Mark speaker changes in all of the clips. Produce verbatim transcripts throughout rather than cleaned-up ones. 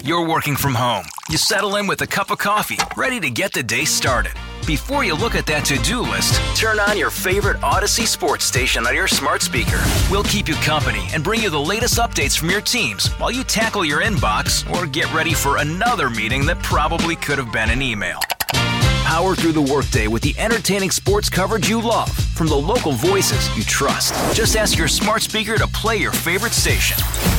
Speaker 1: You're working from home. You settle in with a cup of coffee, ready to get the day started. Before you look at that to-do list, turn on your favorite Odyssey sports station on your smart speaker. We'll keep you company and bring you the latest updates from your teams while you tackle your inbox or get ready for another meeting that probably could have been an email. Power through the workday with the entertaining sports coverage you love from the local voices you trust. Just ask your smart speaker to play your favorite station.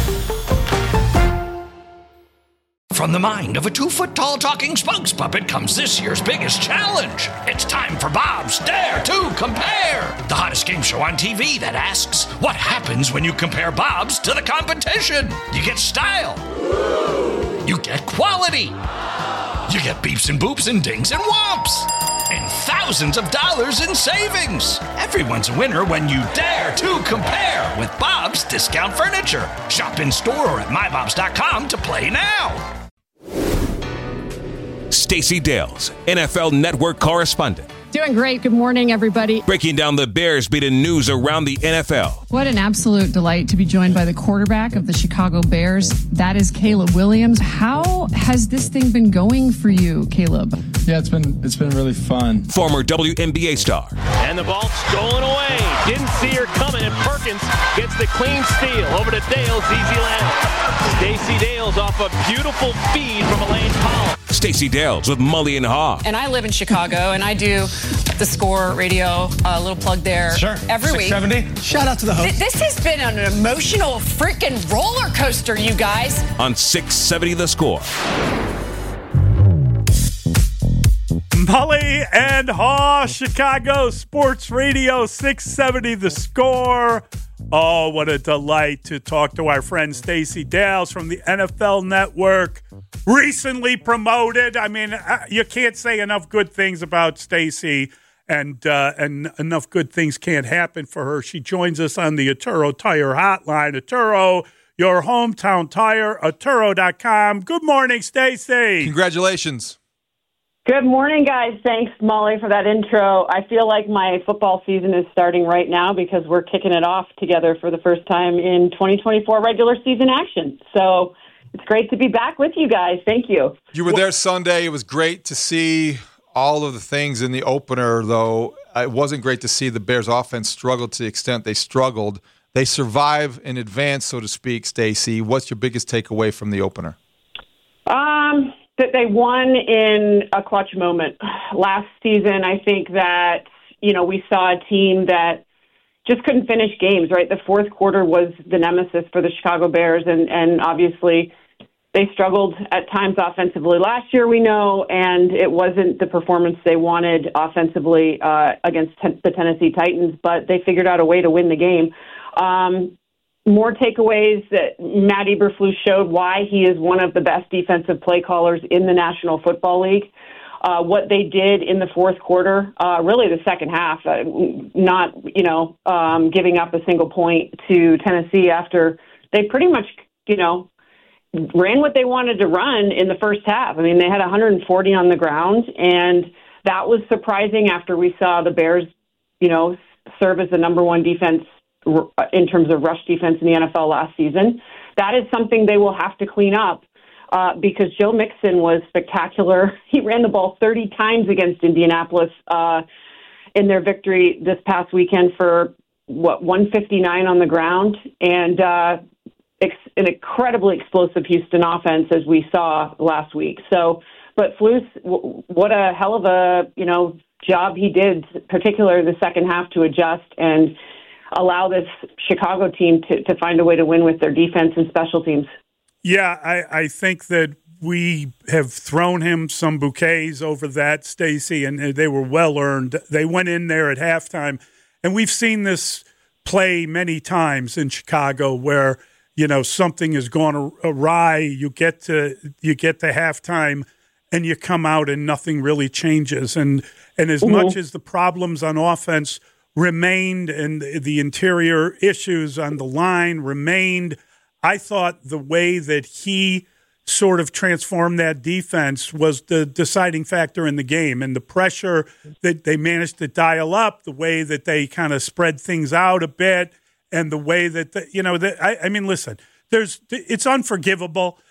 Speaker 2: From the mind of a two-foot-tall talking spokes puppet comes this year's biggest challenge. It's time for Bob's Dare to Compare, the hottest game show on T V that asks, what happens when you compare Bob's to the competition? You get style. You get quality. You get beeps and boops and dings and whomps. And thousands of dollars in savings. Everyone's a winner when you dare to compare with Bob's Discount Furniture. Shop in store or at my bobs dot com to play now.
Speaker 3: Stacey Dales, N F L Network correspondent.
Speaker 4: Doing great. Good morning, everybody.
Speaker 3: Breaking down the Bears beating news around the N F L.
Speaker 4: What an absolute delight to be joined by the quarterback of the Chicago Bears. That is Caleb Williams. How has this thing been going for you, Caleb?
Speaker 5: Yeah, it's been it's been really fun.
Speaker 3: Former W N B A star.
Speaker 6: And the ball stolen away. Didn't see her coming, and Perkins gets the clean steal. Over to Dales, easy land. Stacey Dales off a beautiful feed from Elaine Powell.
Speaker 3: Stacey Dales with Mully and Haw.
Speaker 7: And I live in Chicago, and I do the Score radio, a uh, little plug there
Speaker 8: sure.
Speaker 7: every
Speaker 8: six seventy.
Speaker 7: week.
Speaker 8: Shout out to the host.
Speaker 7: Th- this has been an emotional freaking roller coaster, you guys.
Speaker 3: On six seventy The Score.
Speaker 9: Mully and Haw, Chicago Sports Radio, six seventy The Score. Oh, what a delight to talk to our friend Stacey Dales from the N F L Network. Recently promoted. I mean, you can't say enough good things about Stacey, and uh, and enough good things can't happen for her. She joins us on the Atturo Tire Hotline. Atturo, your hometown tire, Atturo dot com. Good morning, Stacey.
Speaker 10: Congratulations.
Speaker 11: Good morning, guys. Thanks, Molly, for that intro. I feel like my football season is starting right now because we're kicking it off together for the first time in twenty twenty-four regular season action. So it's great to be back with you guys. Thank you.
Speaker 10: You were there Sunday. It was great to see all of the things in the opener, though. It wasn't great to see the Bears offense struggle to the extent they struggled. They survive in advance, so to speak, Stacey. What's your biggest takeaway from the opener?
Speaker 11: Um... That they won in a clutch moment. Last season, I think that, you know, we saw a team that just couldn't finish games, right? The fourth quarter was the nemesis for the Chicago Bears, and, and obviously they struggled at times offensively last year, we know, and it wasn't the performance they wanted offensively uh, against ten- the Tennessee Titans, but they figured out a way to win the game. Um, More takeaways that Matt Eberflus showed why he is one of the best defensive play callers in the National Football League. Uh, what they did in the fourth quarter, uh, really the second half, uh, not, you know, um, giving up a single point to Tennessee after they pretty much, you know, ran what they wanted to run in the first half. I mean, they had one hundred forty on the ground, and that was surprising after we saw the Bears, you know, serve as the number one defense in terms of rush defense in the N F L last season. That is something they will have to clean up uh, because Joe Mixon was spectacular. He ran the ball thirty times against Indianapolis uh, in their victory this past weekend for, what, one fifty-nine on the ground, and uh, ex- an incredibly explosive Houston offense as we saw last week. So, but Flus, w- what a hell of a, you know, job he did, particularly the second half, to adjust and allow this Chicago team to, to find a way to win with their defense and special teams.
Speaker 9: Yeah, I, I think that we have thrown him some bouquets over that, Stacey, and they were well-earned. They went in there at halftime, and we've seen this play many times in Chicago where, you know, something has gone awry. You get to you get to halftime, and you come out and nothing really changes. And, and as mm-hmm. much as the problems on offense remained and the interior issues on the line remained, I thought the way that he sort of transformed that defense was the deciding factor in the game, and the pressure that they managed to dial up, the way that they kind of spread things out a bit, and the way that, the, you know, the, I, I mean, listen, there's it's unforgivable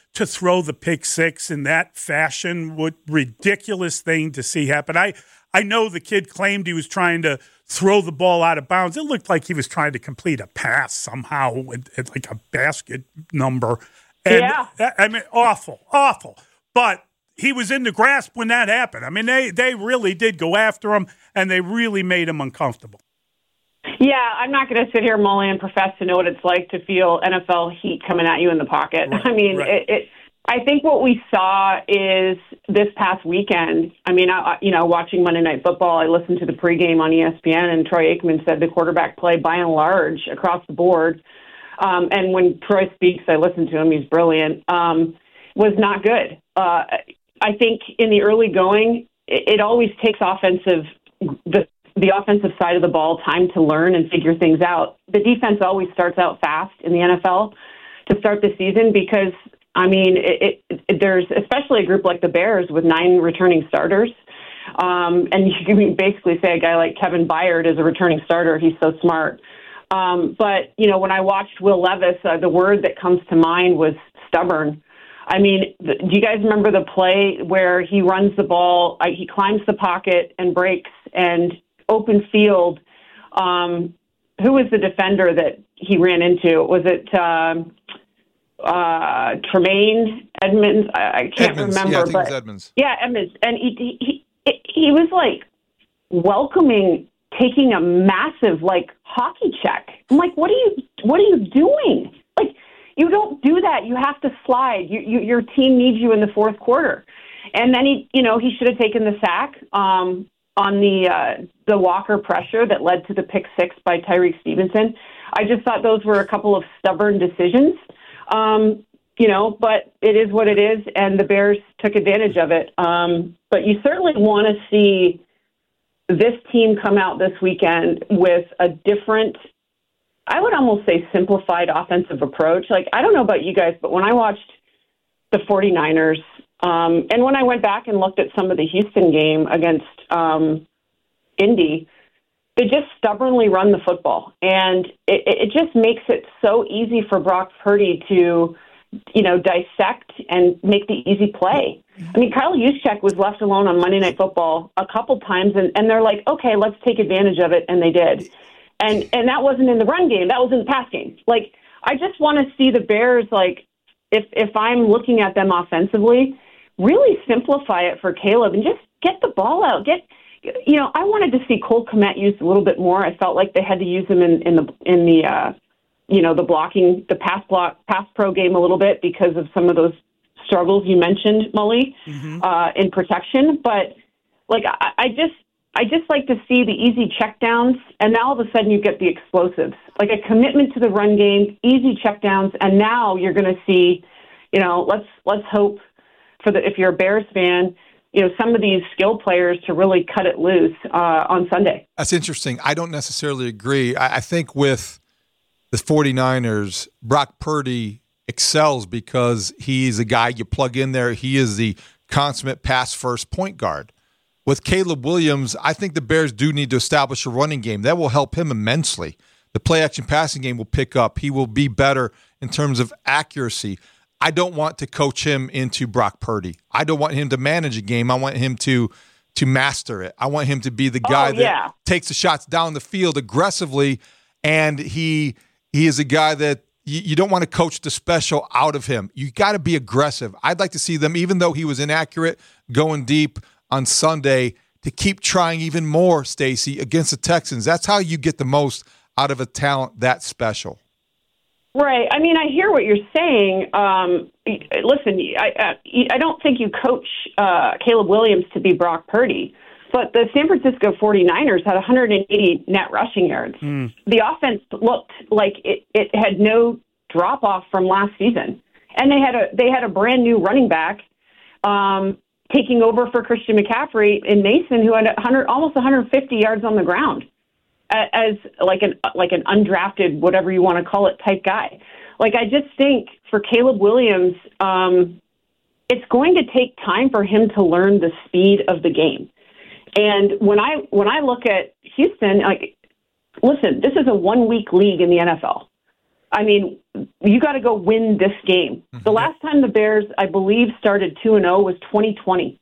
Speaker 9: to throw the pick six in that fashion. What ridiculous thing to see happen. I, I know the kid claimed he was trying to throw the ball out of bounds. It looked like he was trying to complete a pass somehow at, at like a basket number. And
Speaker 11: yeah.
Speaker 9: I mean, awful, awful. But he was in the grasp when that happened. I mean, they, they really did go after him, and they really made him uncomfortable.
Speaker 11: Yeah, I'm not going to sit here, Molly, and profess to know what it's like to feel N F L heat coming at you in the pocket.
Speaker 9: Right,
Speaker 11: I mean,
Speaker 9: right.
Speaker 11: it, it, I think what we saw is this past weekend, I mean, I, you know, watching Monday Night Football, I listened to the pregame on E S P N, and Troy Aikman said the quarterback play, by and large, across the board, um, and when Troy speaks, I listen to him, he's brilliant, um, was not good. Uh, I think in the early going, it, it always takes offensive the the offensive side of the ball time to learn and figure things out. The defense always starts out fast in the N F L to start the season because, I mean, it, it, it, there's especially a group like the Bears with nine returning starters. Um, and you can basically say a guy like Kevin Byard is a returning starter. He's so smart. Um, but, you know, when I watched Will Levis, uh, the word that comes to mind was stubborn. I mean, the, do you guys remember the play where he runs the ball, uh, he climbs the pocket and breaks and open field? Um, who was the defender that he ran into? Was it um, uh, Tremaine Edmonds? I, I can't
Speaker 10: Edmonds.
Speaker 11: remember.
Speaker 10: Yeah, I think
Speaker 11: but,
Speaker 10: it was Edmonds.
Speaker 11: Yeah, Edmonds. And he, he, he, he was like welcoming, taking a massive like hockey check. I'm like, what are you, what are you doing? Like, you don't do that. You have to slide. You, you, your team needs you in the fourth quarter. And then he, you know, he should have taken the sack um, on the uh, the Walker pressure that led to the pick six by Tyreek Stevenson. I just thought those were a couple of stubborn decisions, um, you know, but it is what it is, and the Bears took advantage of it. Um, but you certainly want to see this team come out this weekend with a different, I would almost say simplified offensive approach. Like, I don't know about you guys, but when I watched the 49ers, um, and when I went back and looked at some of the Houston game against um, Indy, they just stubbornly run the football. And it, it just makes it so easy for Brock Purdy to, you know, dissect and make the easy play. I mean, Kyle Juszczyk was left alone on Monday Night Football a couple times, and, and they're like, okay, let's take advantage of it, and they did. And and that wasn't in the run game. That was in the pass game. Like, I just want to see the Bears, like, if if I'm looking at them offensively, really simplify it for Caleb and just get the ball out. Get, you know, I wanted to see Cole Kmet used a little bit more. I felt like they had to use him in, in the in the uh, you know, the blocking, the pass block, pass pro game a little bit because of some of those struggles you mentioned, Molly, mm-hmm. uh, in protection. But like, I, I just. I just like to see the easy checkdowns, and now all of a sudden you get the explosives, like a commitment to the run game, easy checkdowns, and now you're going to see, you know, let's let's hope for the if you're a Bears fan, you know, some of these skill players to really cut it loose uh, on Sunday.
Speaker 10: That's interesting. I don't necessarily agree. I, I think with the 49ers, Brock Purdy excels because he's a guy you plug in there. He is the consummate pass-first point guard. With Caleb Williams, I think the Bears do need to establish a running game. That will help him immensely. The play-action passing game will pick up. He will be better in terms of accuracy. I don't want to coach him into Brock Purdy. I don't want him to manage a game. I want him to to master it. I want him to be the guy
Speaker 11: oh, yeah.
Speaker 10: that takes the shots down the field aggressively, and he he is a guy that you, you don't want to coach the special out of him. You got to be aggressive. I'd like to see them, even though he was inaccurate, going deep on Sunday, to keep trying even more, Stacey, against the Texans. That's how you get the most out of a talent that special.
Speaker 11: Right. I mean, I hear what you're saying. Um, listen, I, I, I don't think you coach uh, Caleb Williams to be Brock Purdy, but the San Francisco 49ers had one hundred eighty net rushing yards. Mm. The offense looked like it, it had no drop-off from last season. And they had a they had a brand-new running back um taking over for Christian McCaffrey in Mason, who had one hundred, almost one hundred fifty yards on the ground as like an like an undrafted, whatever you want to call it, type guy. Like, I just think for Caleb Williams, um, it's going to take time for him to learn the speed of the game. And when I when I look at Houston, like, listen, this is a one week league in the N F L. I mean, you got to go win this game. Mm-hmm. The last time the Bears, I believe, started two and oh was twenty twenty.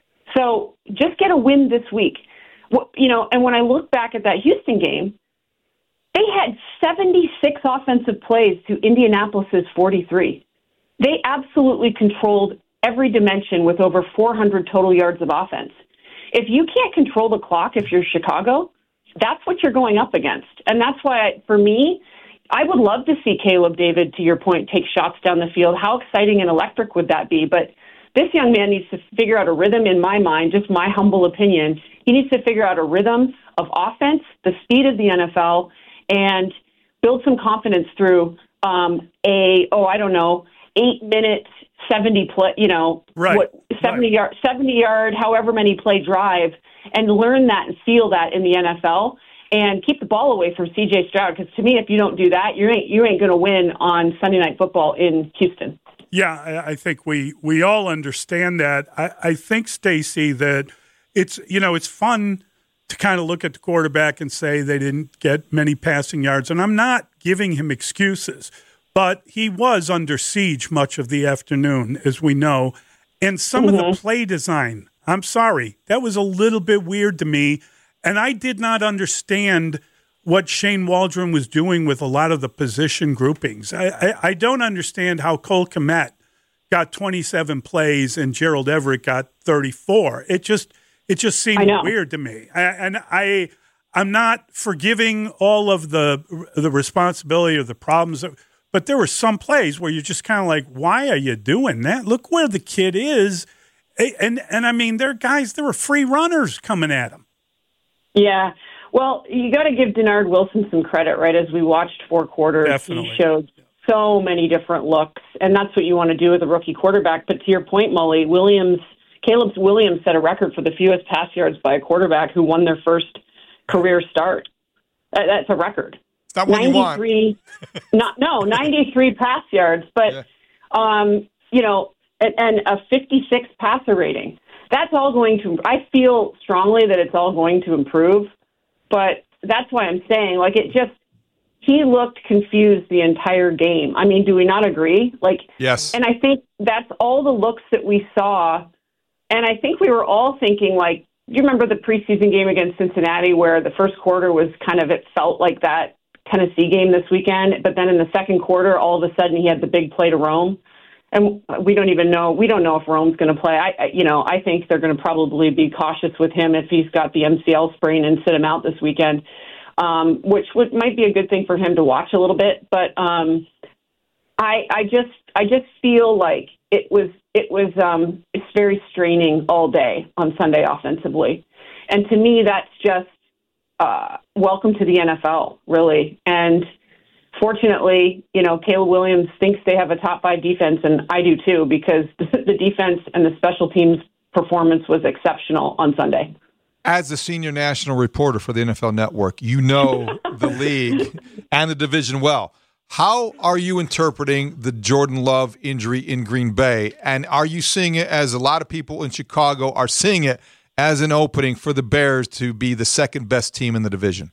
Speaker 11: So just get a win this week. You know, and when I look back at that Houston game, they had seventy-six offensive plays to Indianapolis's forty-three. They absolutely controlled every dimension with over four hundred total yards of offense. If you can't control the clock, if you're Chicago, that's what you're going up against. And that's why, for me, I would love to see Caleb David, to your point, take shots down the field. How exciting and electric would that be? But this young man needs to figure out a rhythm, in my mind, just my humble opinion. He needs to figure out a rhythm of offense, the speed of the N F L, and build some confidence through um, a, oh, I don't know, eight minute, seventy play, you know,
Speaker 9: right.
Speaker 11: what, seventy
Speaker 9: right.
Speaker 11: yard, seventy yard, however many play drive, and learn that and feel that in the N F L, and keep the ball away from C J Stroud. Because to me, if you don't do that, you ain't you ain't going to win on Sunday Night Football in Houston.
Speaker 9: Yeah, I, I think we we all understand that. I, I think, Stacey, that it's you know it's fun to kind of look at the quarterback and say they didn't get many passing yards, and I'm not giving him excuses. But he was under siege much of the afternoon, as we know. And some mm-hmm. of the play design, I'm sorry, that was a little bit weird to me. And I did not understand what Shane Waldron was doing with a lot of the position groupings. I, I, I don't understand how Cole Kmet got twenty-seven plays and Gerald Everett got thirty-four. It just it just seemed weird to me. I, and I, I'm not forgiving all of the the responsibility of the problems that, but there were some plays where you're just kind of like, why are you doing that? Look where the kid is. And, and I mean, there are guys, there were free runners coming at him.
Speaker 11: Yeah. Well, you got to give Denard Wilson some credit, right? As we watched four quarters,
Speaker 9: Definitely.
Speaker 11: He showed so many different looks. And that's what you want to do with a rookie quarterback. But to your point, Molly, Williams, Caleb Williams set a record for the fewest pass yards by a quarterback who won their first career start. That's a record.
Speaker 10: Not what you want.
Speaker 11: not, no, ninety-three pass yards, but, yeah. um, you know, and, and a fifty-six passer rating. That's all going to, I feel strongly that it's all going to improve, but that's why I'm saying, like, it just, he looked confused the entire game. I mean, do we not agree? Like,
Speaker 10: yes.
Speaker 11: And I think that's all the looks that we saw, and I think we were all thinking, like, you remember the preseason game against Cincinnati where the first quarter was kind of, it felt like that Tennessee game this weekend, but then in the second quarter, all of a sudden he had the big play to Rome, and we don't even know. We don't know if Rome's going to play. I, I, you know, I think they're going to probably be cautious with him if he's got the M C L sprain and sit him out this weekend, um, which would might be a good thing for him to watch a little bit. But um, I, I just, I just feel like it was, it was, um, it's very straining all day on Sunday offensively, and to me, that's just. Uh, welcome to the N F L, really. And fortunately, you know, Caleb Williams thinks they have a top five defense, and I do too, because the, the defense and the special teams performance was exceptional on Sunday.
Speaker 10: As the senior national reporter for the N F L Network, you know the league and the division well. How are you interpreting the Jordan Love injury in Green Bay? And are you seeing it as a lot of people in Chicago are seeing it as an opening for the Bears to be the second best team in the division?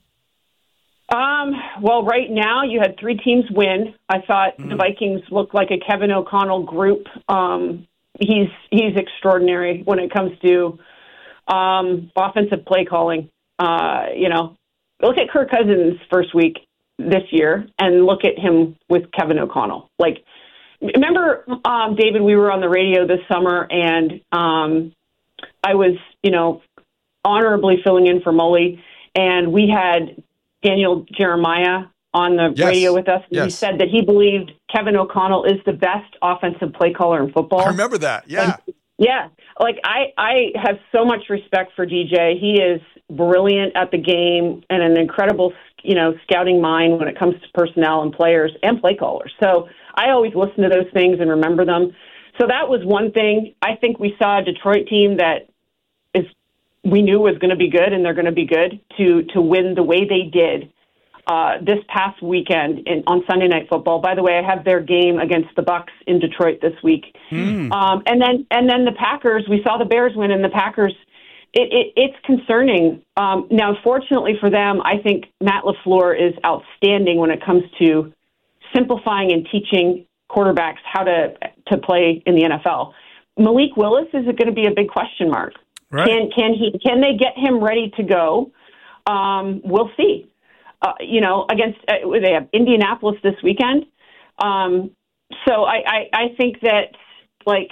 Speaker 11: Um, well, right now you had three teams win. I thought mm-hmm. the Vikings looked like a Kevin O'Connell group. Um, he's he's extraordinary when it comes to um, offensive play calling. Uh, you know, look at Kirk Cousins' first week this year and look at him with Kevin O'Connell. Like, remember, um, David, we were on the radio this summer and um, I was, you know, honorably filling in for Mully, and we had Daniel Jeremiah on the
Speaker 10: yes.
Speaker 11: radio with us. And
Speaker 10: yes.
Speaker 11: He said that he believed Kevin O'Connell is the best offensive play caller in football.
Speaker 10: I remember that. Yeah.
Speaker 11: And, yeah. Like, I, I have so much respect for D J. He is brilliant at the game and an incredible, you know, scouting mind when it comes to personnel and players and play callers. So I always listen to those things and remember them. So that was one thing. I think we saw a Detroit team that is we knew was going to be good, and they're going to be good to to win the way they did uh, this past weekend in, on Sunday Night Football. By the way, I have their game against the Bucs in Detroit this week, mm. um, and then and then the Packers. We saw the Bears win, and the Packers. It, it, it's concerning. Um, now, fortunately for them, I think Matt LaFleur is outstanding when it comes to simplifying and teaching quarterbacks how to to play in the N F L. Malik Willis is going to be a big question mark.
Speaker 9: Right.
Speaker 11: Can can he can they get him ready to go? Um, we'll see. Uh, you know, against uh, they have Indianapolis this weekend. Um, so I, I I think that like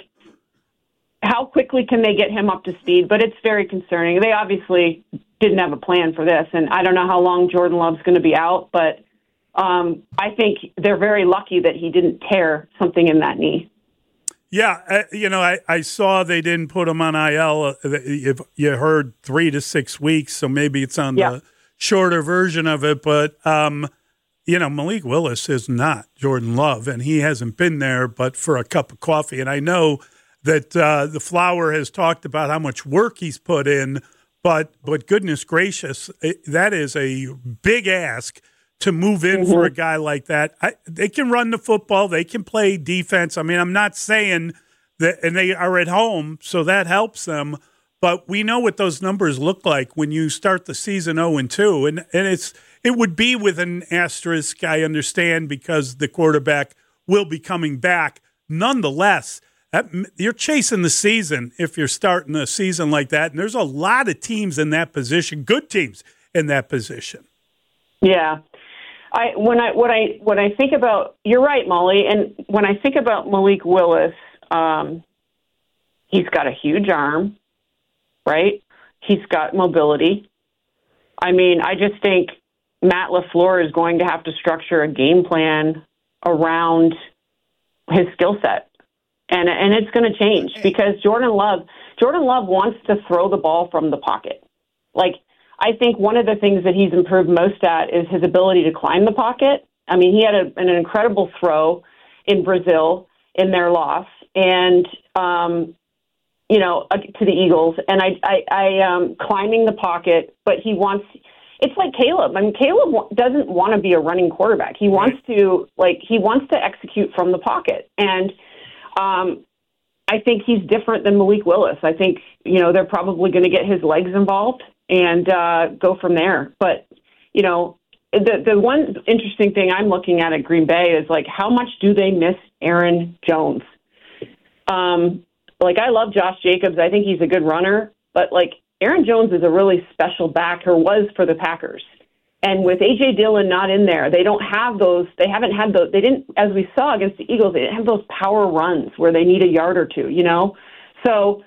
Speaker 11: how quickly can they get him up to speed? But it's very concerning. They obviously didn't have a plan for this, and I don't know how long Jordan Love's going to be out, but um, I think they're very lucky that he didn't tear something in that knee.
Speaker 9: Yeah, uh, you know, I, I saw they didn't put him on I L. Uh, if you heard three to six weeks, so maybe it's on
Speaker 11: yeah.
Speaker 9: the shorter version of it. But, um, you know, Malik Willis is not Jordan Love, and he hasn't been there but for a cup of coffee. And I know that uh, the Flower has talked about how much work he's put in, but but goodness gracious, it, that is a big ask to move in mm-hmm. for a guy like that. I, they can run the football. They can play defense. I mean, I'm not saying that, and they are at home, so that helps them. But we know what those numbers look like when you start the season oh and two. And, and it's it would be with an asterisk, I understand, because the quarterback will be coming back. Nonetheless, that, you're chasing the season if you're starting a season like that. And there's a lot of teams in that position, good teams in that position.
Speaker 11: Yeah. I when I what I what I think about you're right, Molly, and when I think about Malik Willis, um, he's got a huge arm, right? He's got mobility. I mean, I just think Matt LaFleur is going to have to structure a game plan around his skill set, and and it's going to change because Jordan Love Jordan Love wants to throw the ball from the pocket, like. I think one of the things that he's improved most at is his ability to climb the pocket. I mean, he had a, an incredible throw in Brazil in their loss, and um, you know, to the Eagles. And I, I, I um, climbing the pocket, but he wants. It's like Caleb. I mean, Caleb doesn't want to be a running quarterback. He wants to like he wants to execute from the pocket, and um, I think he's different than Malik Willis. I think you know they're probably going to get his legs involved and uh, go from there. But, you know, the the one interesting thing I'm looking at at Green Bay is, like, how much do they miss Aaron Jones? Um, like, I love Josh Jacobs. I think he's a good runner. But, like, Aaron Jones is a really special back, or was for the Packers. And with A J Dillon not in there, they don't have those. They haven't had those. They didn't, as we saw against the Eagles, they didn't have those power runs where they need a yard or two, you know? So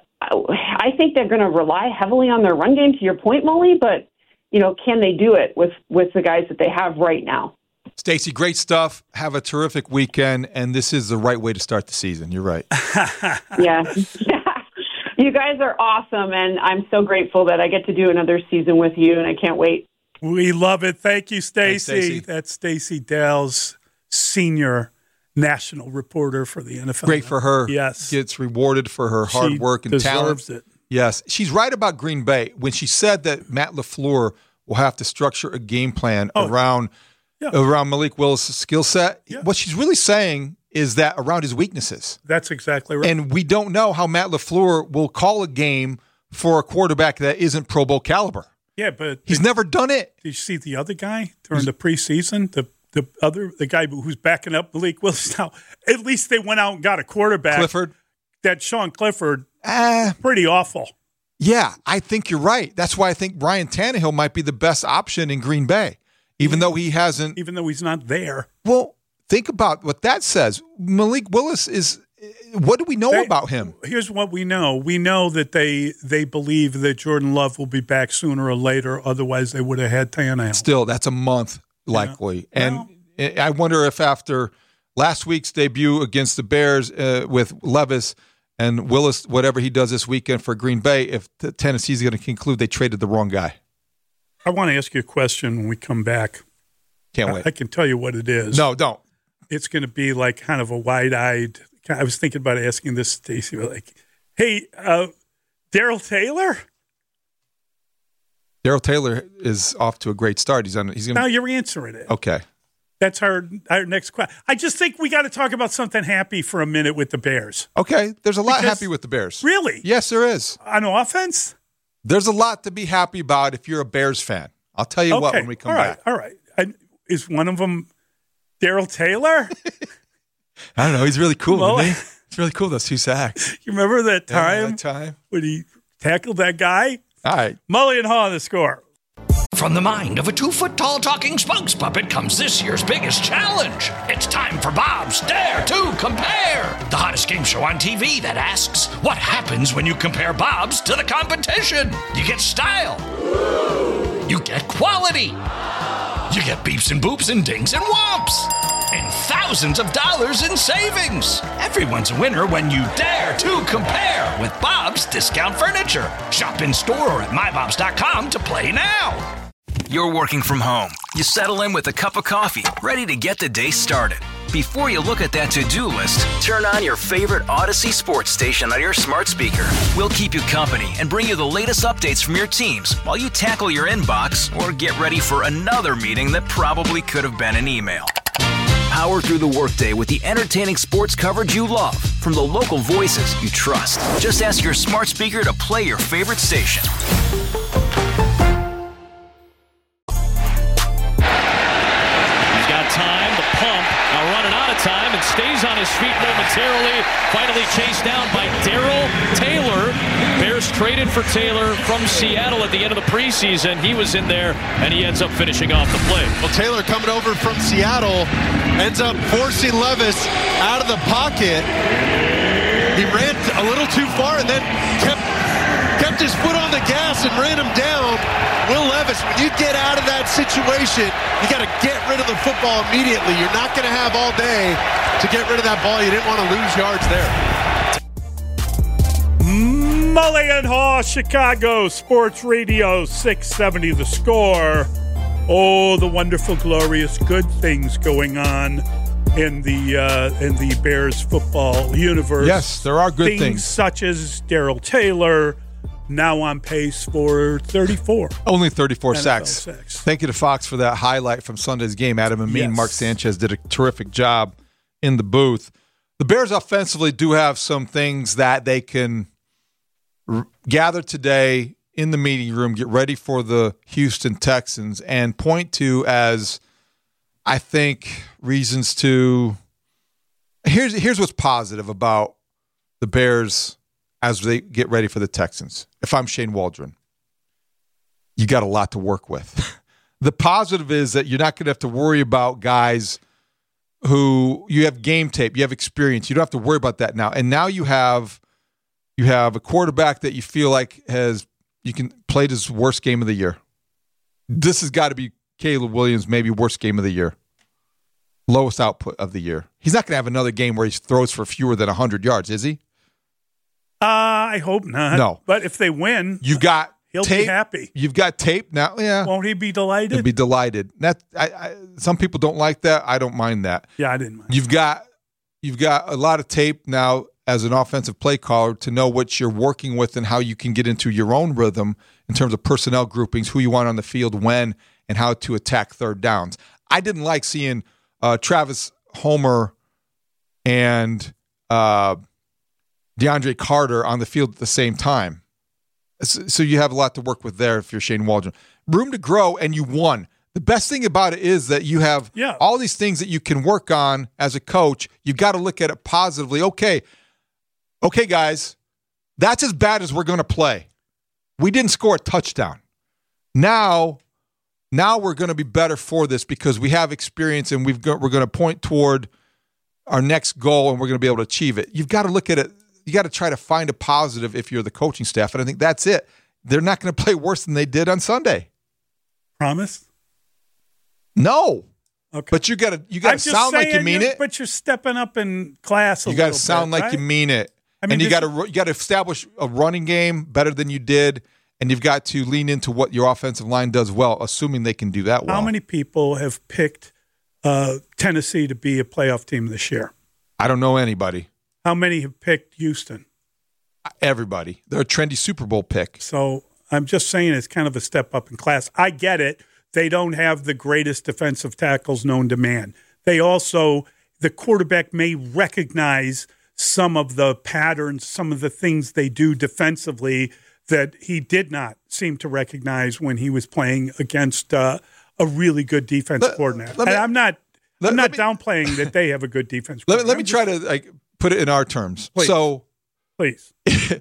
Speaker 11: I think they're going to rely heavily on their run game, to your point, Molly, but, you know, can they do it with, with the guys that they have right now?
Speaker 10: Stacey, great stuff. Have a terrific weekend, and this is the right way to start the season. You're right.
Speaker 11: Yeah. You guys are awesome, and I'm so grateful that I get to do another season with you, and I can't wait.
Speaker 9: We love it. Thank you, Stacey. That's Stacey Dales, senior national reporter for the N F L.
Speaker 10: Great for her.
Speaker 9: Yes.
Speaker 10: Gets rewarded for her hard
Speaker 9: she
Speaker 10: work and
Speaker 9: deserves
Speaker 10: talent.
Speaker 9: It.
Speaker 10: Yes. She's right about Green Bay when she said that Matt LaFleur will have to structure a game plan oh, around yeah. around Malik Willis' skill set. Yeah. What she's really saying is that around his weaknesses.
Speaker 9: That's exactly right.
Speaker 10: And we don't know how Matt LaFleur will call a game for a quarterback that isn't Pro Bowl caliber.
Speaker 9: Yeah, but
Speaker 10: he's
Speaker 9: did,
Speaker 10: never done it.
Speaker 9: Did you see the other guy during the preseason? The the other the guy who's backing up Malik Willis now. At least they went out and got a quarterback.
Speaker 10: Clifford.
Speaker 9: That Sean Clifford.
Speaker 10: Uh,
Speaker 9: pretty awful.
Speaker 10: Yeah, I think you're right. That's why I think Ryan Tannehill might be the best option in Green Bay, even yeah. though he hasn't.
Speaker 9: Even though he's not there.
Speaker 10: Well, think about what that says. Malik Willis is. What do we know
Speaker 9: they,
Speaker 10: about him?
Speaker 9: Here's what we know. We know that they they believe that Jordan Love will be back sooner or later. Otherwise, they would have had Tannehill.
Speaker 10: Still, that's a month likely. Yeah. And well, I wonder if after last week's debut against the Bears uh, with Levis and Willis, whatever he does this weekend for Green Bay, if Tennessee's going to conclude they traded the wrong guy.
Speaker 9: I want to ask you a question when we come back.
Speaker 10: Can't wait.
Speaker 9: I, I can tell you what it is.
Speaker 10: No, don't.
Speaker 9: It's going to be like kind of a wide-eyed. I was thinking about asking this, Stacey, like, hey, uh, Darrell Taylor?
Speaker 10: Darrell Taylor is off to a great start. He's on. He's gonna.
Speaker 9: Now you're answering it.
Speaker 10: Okay.
Speaker 9: That's our our next question. I just think we got to talk about something happy for a minute with the Bears.
Speaker 10: Okay. There's a lot
Speaker 9: because,
Speaker 10: happy with the Bears.
Speaker 9: Really?
Speaker 10: Yes, there is.
Speaker 9: On offense?
Speaker 10: There's a lot to be happy about if you're a Bears fan. I'll tell you
Speaker 9: okay.
Speaker 10: what when we come
Speaker 9: all right.
Speaker 10: back.
Speaker 9: All right. I, is one of them Darrell Taylor?
Speaker 10: I don't know. He's really cool,
Speaker 9: Well,
Speaker 10: isn't he? It's really cool, those two sacks.
Speaker 9: You remember that time,
Speaker 10: Yeah, that time
Speaker 9: when he tackled that guy?
Speaker 10: All right.
Speaker 9: Mully and Haw, the score.
Speaker 2: From the mind of a two-foot-tall talking spokes puppet comes this year's biggest challenge. It's time for Bob's Dare to Compare, the hottest game show on T V that asks, what happens when you compare Bob's to the competition? You get style. You get quality. You get beeps and boops and dings and whomps. And thousands of dollars in savings. Everyone's a winner when you dare to compare with Bob's Discount Furniture. Shop in store or at my bobs dot com to play now.
Speaker 1: You're working from home. You settle in with a cup of coffee, ready to get the day started. Before you look at that to-do list, turn on your favorite Odyssey sports station on your smart speaker. We'll keep you company and bring you the latest updates from your teams while you tackle your inbox or get ready for another meeting that probably could have been an email. Power through the workday with the entertaining sports coverage you love from the local voices you trust. Just ask your smart speaker to play your favorite station.
Speaker 6: He's got time to pump. Now running out of time and stays on his feet momentarily. Finally chased down by Darrell Taylor. Bears traded for Taylor from Seattle at the end of the preseason. He was in there, and he ends up finishing off the play.
Speaker 8: Well, Taylor coming over from Seattle ends up forcing Levis out of the pocket. He ran a little too far and then kept kept his foot on the gas and ran him down. Will Levis, when you get out of that situation, you got to get rid of the football immediately. You're not going to have all day to get rid of that ball. You didn't want to lose yards there.
Speaker 9: Mully and Haw, Chicago Sports Radio six seventy The Score. Oh, the wonderful, glorious, good things going on in the uh, in the Bears football universe.
Speaker 10: Yes, there are good things.
Speaker 9: Things such as Darrell Taylor, now on pace for thirty-four.
Speaker 10: Only thirty-four
Speaker 9: N F L
Speaker 10: sacks.
Speaker 9: sacks.
Speaker 10: Thank you to Fox for that highlight from Sunday's game. Adam Amin,
Speaker 9: Yes.
Speaker 10: Mark Sanchez did a terrific job in the booth. The Bears offensively do have some things that they can r- gather today in the meeting room, get ready for the Houston Texans, and point to as, I think, reasons to – here's here's what's positive about the Bears as they get ready for the Texans. If I'm Shane Waldron, you got a lot to work with. The positive is that you're not going to have to worry about guys who you have game tape, you have experience. You don't have to worry about that now. And now you have you have a quarterback that you feel like has you can played his worst game of the year. This has got to be Caleb Williams' maybe worst game of the year. Lowest output of the year. He's not going to have another game where he throws for fewer than one hundred yards, is he?
Speaker 9: Uh, I hope not.
Speaker 10: No.
Speaker 9: But if they win,
Speaker 10: You've got
Speaker 9: he'll
Speaker 10: tape.
Speaker 9: be happy.
Speaker 10: You've got tape now. Yeah.
Speaker 9: Won't he be delighted?
Speaker 10: He'll be delighted. That I, I, some people don't like that. I don't mind that.
Speaker 9: yeah, I didn't mind.
Speaker 10: You've got you've got a lot of tape now as an offensive play caller to know what you're working with and how you can get into your own rhythm in terms of personnel groupings, who you want on the field when, and how to attack third downs. I didn't like seeing uh, Travis Homer and uh, DeAndre Carter on the field at the same time. So, so you have a lot to work with there if you're Shane Waldron. Room to grow, and you won. The best thing about it is that you have
Speaker 9: Yeah.
Speaker 10: all these things that you can work on as a coach. You've got to look at it positively. Okay, okay, guys, that's as bad as we're going to play. We didn't score a touchdown. Now, now we're going to be better for this because we have experience and we've got, we're going to point toward our next goal and we're going to be able to achieve it. You've got to look at it. You got to try to find a positive if you're the coaching staff, and I think that's it. They're not going to play worse than they did on Sunday.
Speaker 9: Promise?
Speaker 10: No.
Speaker 9: Okay.
Speaker 10: But you got to you got
Speaker 9: I'm
Speaker 10: to
Speaker 9: just
Speaker 10: sound like you
Speaker 9: saying
Speaker 10: mean
Speaker 9: you're-
Speaker 10: it.
Speaker 9: But you're stepping up in class a
Speaker 10: You got
Speaker 9: little
Speaker 10: to sound
Speaker 9: bit,
Speaker 10: like
Speaker 9: right?
Speaker 10: you mean it.
Speaker 9: I mean,
Speaker 10: and you
Speaker 9: this-
Speaker 10: got to you got to establish a running game better than you did, and you've got to lean into what your offensive line does well, assuming they can do that well.
Speaker 9: How many people have picked uh, Tennessee to be a playoff team this year?
Speaker 10: I don't know anybody.
Speaker 9: How many have picked Houston?
Speaker 10: Everybody. They're a trendy Super Bowl pick.
Speaker 9: So I'm just saying it's kind of a step up in class. I get it. They don't have the greatest defensive tackles known to man. They also, the quarterback may recognize some of the patterns, some of the things they do defensively that he did not seem to recognize when he was playing against uh, a really good defense
Speaker 10: Let-
Speaker 9: coordinator.
Speaker 10: let me-
Speaker 9: And I'm not, I'm not me, downplaying that they have a good defense.
Speaker 10: Let, let me try to like put it in our terms.
Speaker 9: Please.
Speaker 10: So,
Speaker 9: please,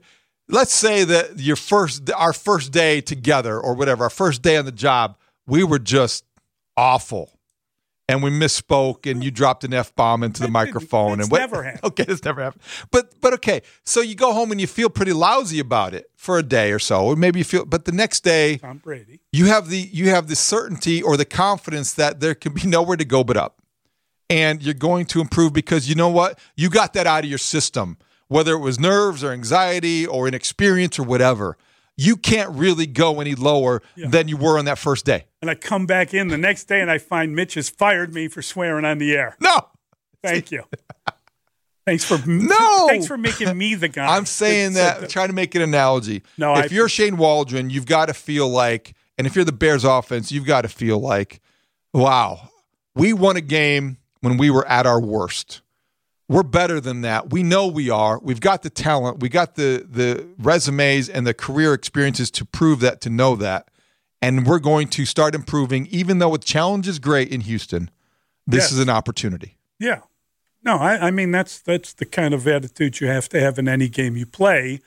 Speaker 10: let's say that your first, our first day together, or whatever, our first day on the job, we were just awful, and we misspoke, and you dropped an F-bomb into the
Speaker 9: that
Speaker 10: microphone.
Speaker 9: It's
Speaker 10: and what,
Speaker 9: never happened.
Speaker 10: Okay, this never happened. But but okay, so you go home and you feel pretty lousy about it for a day or so, or maybe you feel. But the next day,
Speaker 9: Tom Brady,
Speaker 10: you have the you have the certainty or the confidence that there can be nowhere to go but up, and you're going to improve because you know what, you got that out of your system, whether it was nerves or anxiety or inexperience or whatever. You can't really go any lower yeah. than you were on that first day.
Speaker 9: And I come back in the next day and I find Mitch has fired me for swearing on the air.
Speaker 10: No.
Speaker 9: Thank you. Thanks for
Speaker 10: no.
Speaker 9: Thanks for making me the guy.
Speaker 10: I'm saying that, that trying to make an analogy.
Speaker 9: No,
Speaker 10: if I, you're Shane Waldron, you've got to feel like, and if you're the Bears offense, you've got to feel like, wow, we won a game when we were at our worst. We're better than that. We know we are. We've got the talent. We got the the resumes and the career experiences to prove that, to know that. And we're going to start improving, even though the challenge is great in Houston. This yes. is an opportunity.
Speaker 9: Yeah. No, I, I mean, that's that's the kind of attitude you have to have in any game you play.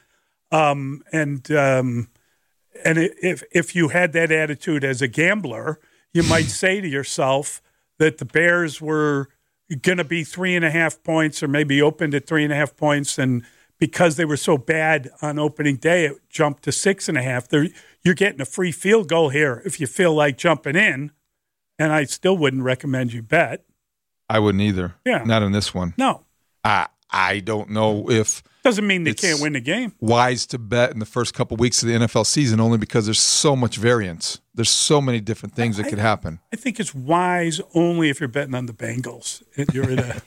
Speaker 9: Um, and um, and if if you had that attitude as a gambler, you might say to yourself that the Bears were going to be three and a half points or maybe opened at three and a half points. And because they were so bad on opening day, it jumped to six and a half. They're, you're getting a free field goal here if you feel like jumping in. And I still wouldn't recommend you bet.
Speaker 10: I wouldn't either.
Speaker 9: Yeah.
Speaker 10: Not in this one.
Speaker 9: No.
Speaker 10: I, I don't know if
Speaker 9: doesn't mean they can't win the game.
Speaker 10: Wise to bet in the first couple weeks of the N F L season only because there's so much variance. There's so many different things I, that could happen.
Speaker 9: I think it's wise only if you're betting on the Bengals. You're in a.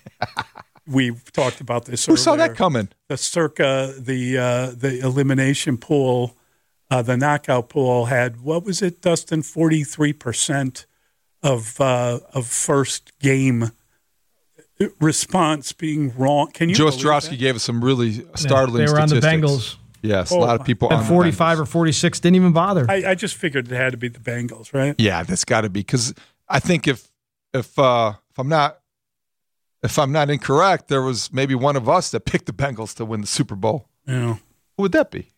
Speaker 9: We've talked about this.
Speaker 10: Who
Speaker 9: earlier.
Speaker 10: saw that coming?
Speaker 9: The circa the uh, the elimination pool, uh, the knockout pool had what was it, Dustin? Forty-three percent of uh, of first game response being wrong. Can you?
Speaker 10: Joe Ostrowski gave us some really startling.
Speaker 12: Yeah, they were
Speaker 10: statistics.
Speaker 12: on the Bengals.
Speaker 10: Yes, oh, a lot of people
Speaker 12: and
Speaker 10: on
Speaker 12: forty-five
Speaker 10: the
Speaker 12: or forty-six didn't even bother.
Speaker 9: I, I just figured it had to be the Bengals, right?
Speaker 10: Yeah, that's got to be because I think if if uh, if I'm not if I'm not incorrect, there was maybe one of us that picked the Bengals to win the Super Bowl.
Speaker 9: Yeah,
Speaker 10: who would that be?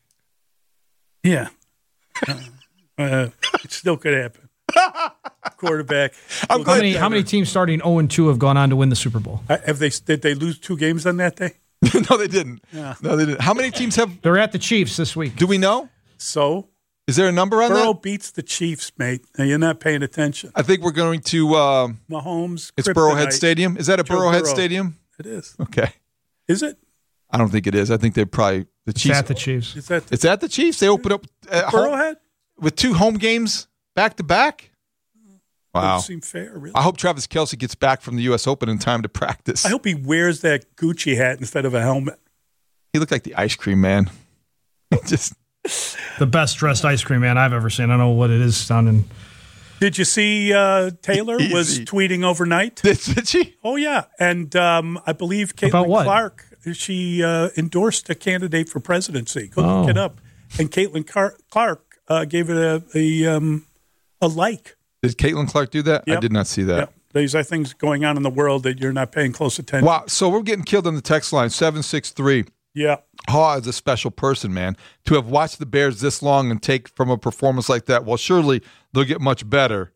Speaker 9: Yeah, uh, uh, it still could happen. Quarterback.
Speaker 12: I'm how many how many teams starting oh and two have gone on to win the Super Bowl?
Speaker 9: Uh, have they did they lose two games on that day?
Speaker 10: No, they didn't.
Speaker 9: Yeah.
Speaker 10: No, they didn't. How many teams have?
Speaker 12: They're at the Chiefs this week.
Speaker 10: Do we know?
Speaker 9: So,
Speaker 10: is there a number on
Speaker 9: Burrow
Speaker 10: that?
Speaker 9: Burrow beats the Chiefs, mate. Now, you're not paying attention.
Speaker 10: I think we're going to uh,
Speaker 9: Mahomes.
Speaker 10: It's Burrowhead Stadium. Is that a
Speaker 9: Joe
Speaker 10: Burrowhead
Speaker 9: Burrow.
Speaker 10: Stadium?
Speaker 9: It is.
Speaker 10: Okay.
Speaker 9: Is it?
Speaker 10: I don't think it is. I think they probably the
Speaker 12: it's
Speaker 10: Chiefs.
Speaker 12: At the Chiefs.
Speaker 9: Is that?
Speaker 10: It's at the Chiefs. They open up uh,
Speaker 9: Burrowhead
Speaker 10: with two home games back to back. Wow.
Speaker 9: Doesn't seem fair, really.
Speaker 10: I hope Travis Kelce gets back from the U S Open in time to practice.
Speaker 9: I hope he wears that Gucci hat instead of a helmet.
Speaker 10: He looked like the ice cream man. Just
Speaker 12: the best dressed ice cream man I've ever seen. I don't know what it is down in.
Speaker 9: Did you see uh, Taylor
Speaker 10: Easy.
Speaker 9: was tweeting overnight?
Speaker 10: Did, did she?
Speaker 9: Oh, yeah. And um, I believe Caitlin Clark, she uh, endorsed a candidate for presidency. Go
Speaker 12: oh.
Speaker 9: look it up. And Caitlin Car- Clark uh, gave it a a, um, a like.
Speaker 10: Did Caitlin Clark do that?
Speaker 9: Yep.
Speaker 10: I did not see that.
Speaker 9: Yep. These are things going on in the world that you're not paying close attention.
Speaker 10: Wow. So we're getting killed on the text line, seven six three.
Speaker 9: Yeah.
Speaker 10: Haw is a special person, man. To have watched the Bears this long and take from a performance like that, well, surely they'll get much better.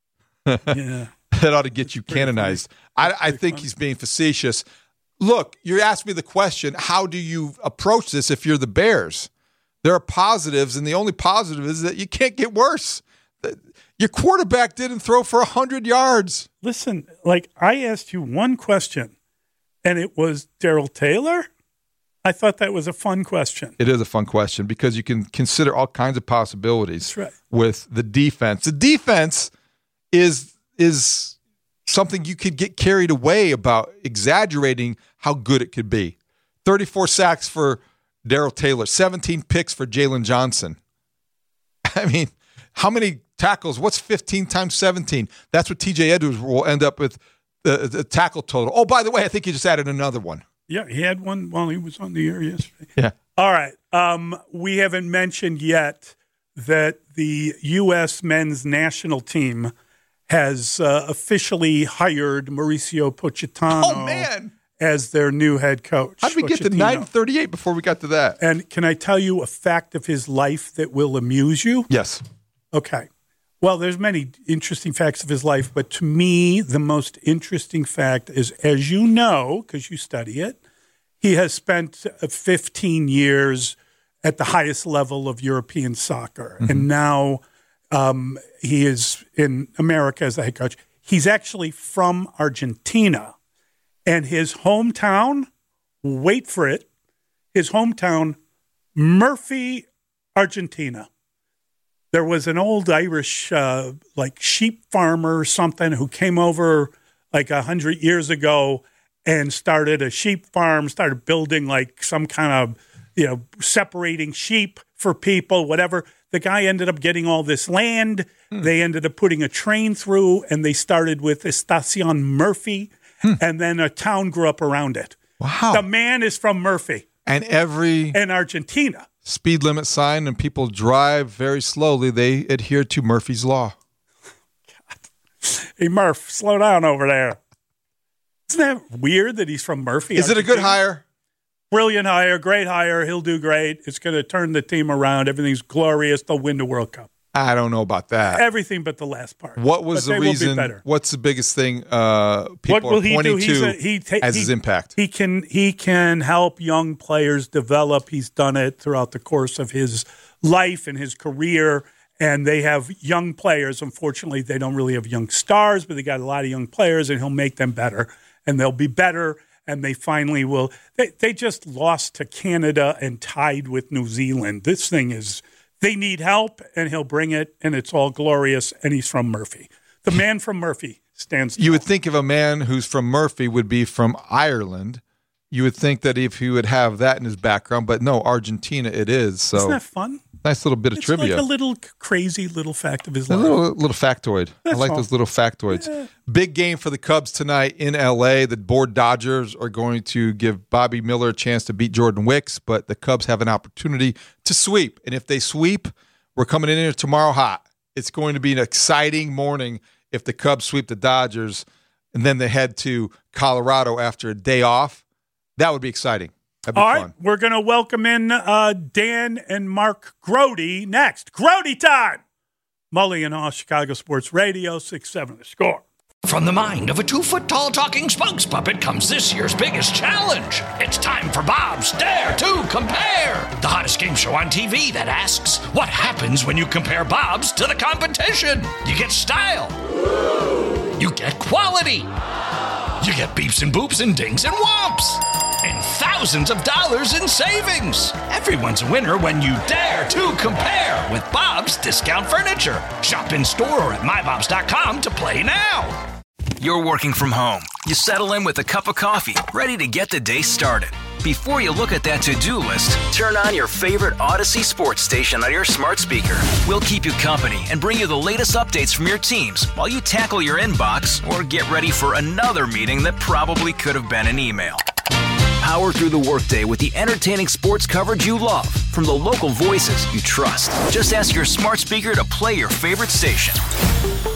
Speaker 9: Yeah.
Speaker 10: That ought to get you canonized. I, I think
Speaker 9: funny.
Speaker 10: he's being facetious. Look, you asked me the question, how do you approach this if you're the Bears? There are positives, and the only positive is that you can't get worse. Your quarterback didn't throw for one hundred yards.
Speaker 9: Listen, like I asked you one question, and it was Darrell Taylor? I thought that was a fun question.
Speaker 10: It is a fun question because you can consider all kinds of possibilities
Speaker 9: That's right.
Speaker 10: with the defense. The defense is is something you could get carried away about, exaggerating how good it could be. thirty-four sacks for Darrell Taylor, seventeen picks for Jalen Johnson. I mean, how many tackles? What's fifteen times seventeen? That's what T J Edwards will end up with, the, the tackle total. Oh, by the way, I think he just added another one.
Speaker 9: Yeah, he had one while he was on the air yesterday.
Speaker 10: Yeah.
Speaker 9: All right. Um, we haven't mentioned yet that the U S men's national team has uh, officially hired Mauricio Pochettino
Speaker 10: Oh, man.
Speaker 9: as their new head coach.
Speaker 10: How did we get to
Speaker 9: Pochettino.
Speaker 10: nine thirty-eight before we got to that?
Speaker 9: And can I tell you a fact of his life that will amuse you?
Speaker 10: Yes.
Speaker 9: Okay. Well, there's many interesting facts of his life, but to me, the most interesting fact is, as you know, because you study it, he has spent fifteen years at the highest level of European soccer. Mm-hmm. And now um, he is in America as the head coach. He's actually from Argentina. And his hometown, wait for it, his hometown, Murphy, Argentina. There was an old Irish, uh, like, sheep farmer or something who came over like a hundred years ago and started a sheep farm, started building like some kind of, you know, separating sheep for people, whatever. The guy ended up getting all this land. Hmm. They ended up putting a train through, and they started with Estación Murphy, hmm. and then a town grew up around it.
Speaker 10: Wow.
Speaker 9: The man is from Murphy.
Speaker 10: And every...
Speaker 9: in Argentina.
Speaker 10: Speed limit sign and people drive very slowly, they adhere to Murphy's Law.
Speaker 9: God. Hey, Murph, slow down over there. Isn't that weird that he's from Murphy?
Speaker 10: Is Argentina? It a good hire?
Speaker 9: Brilliant hire, great hire. He'll do great. It's going to turn the team around. Everything's glorious. They'll win the World Cup.
Speaker 10: I don't know about that.
Speaker 9: Everything but the last part.
Speaker 10: What was
Speaker 9: but
Speaker 10: the reason? What's the biggest thing uh, people are pointing to he ta- as he, his impact?
Speaker 9: He can he can help young players develop. He's done it throughout the course of his life and his career. And they have young players. Unfortunately, they don't really have young stars, but they got a lot of young players, and he'll make them better. And they'll be better. And they finally will. They, they just lost to Canada and tied with New Zealand. This thing is, they need help, and he'll bring it, and it's all glorious, and he's from Murphy. The man from Murphy stands tall.
Speaker 10: You would think if a man who's from Murphy would be from Ireland, you would think that if he would have that in his background, but no, Argentina it is. So
Speaker 9: isn't that fun?
Speaker 10: Nice little bit of
Speaker 9: it's
Speaker 10: trivia.
Speaker 9: Like a little crazy little fact of his
Speaker 10: a
Speaker 9: life.
Speaker 10: A little, little factoid.
Speaker 9: That's
Speaker 10: I like
Speaker 9: all.
Speaker 10: those little factoids.
Speaker 9: Yeah.
Speaker 10: Big game for the Cubs tonight in L A. The bored Dodgers are going to give Bobby Miller a chance to beat Jordan Wicks, but the Cubs have an opportunity to sweep. And if they sweep, we're coming in here tomorrow hot. It's going to be an exciting morning if the Cubs sweep the Dodgers and then they head to Colorado after a day off. That would be exciting. That'd be
Speaker 9: All
Speaker 10: fun.
Speaker 9: right, we're going to welcome in uh, Dan and Mark Grody next. Grody time! Mully and Haw, Chicago Sports Radio, six seven The Score.
Speaker 2: From the mind of a two-foot-tall talking spokes puppet comes this year's biggest challenge. It's time for Bob's Dare to Compare, the hottest game show on T V that asks, what happens when you compare Bob's to the competition? You get style. You get quality. You get beeps and boops and dings and whomps. And thousands of dollars in savings. Everyone's a winner when you dare to compare with Bob's Discount Furniture. Shop in store or at my bobs dot com to play now.
Speaker 1: You're working from home. You settle in with a cup of coffee, ready to get the day started. Before you look at that to-do list, turn on your favorite Odyssey sports station on your smart speaker. We'll keep you company and bring you the latest updates from your teams while you tackle your inbox or get ready for another meeting that probably could have been an email. Power through the workday with the entertaining sports coverage you love from the local voices you trust. Just ask your smart speaker to play your favorite station.